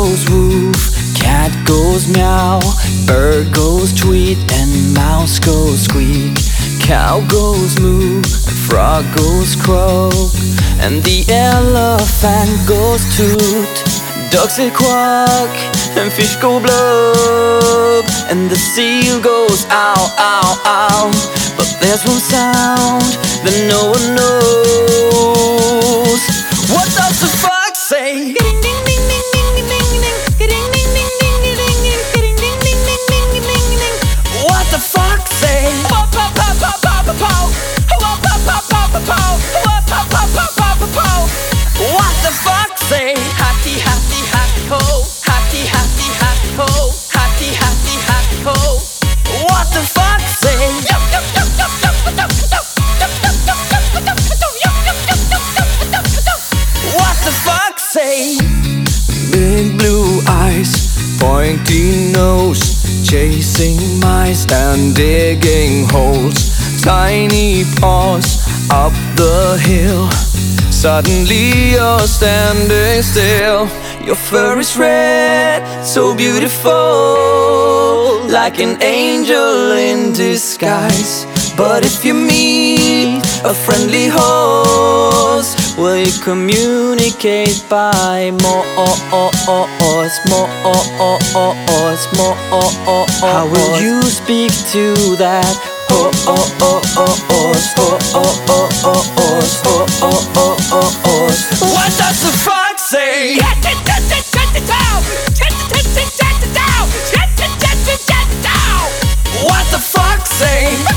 goes woof, cat goes meow, bird goes tweet, and mouse goes squeak. Cow goes moo, and frog goes croak, and the elephant goes toot. Ducks say quack, and fish go blub, and the seal goes ow, ow, ow. But there's one sound that no one knows. What does the fox say? What the fox say? What the fox say? Hatty, hatty, hatty ho, hatty, hatty, hatty ho, hatty, hatty, hatty ho. What the fox say? What the fox say? Big blue eyes, pointy nose, chasing mice and digging holes. Tiny paws up the hill. Suddenly you're standing still. Your fur is red, so beautiful, like an angel in disguise. But if you meet a friendly horse, will you communicate by more? How will you speak to that horse? What does the fox say? What the fox say?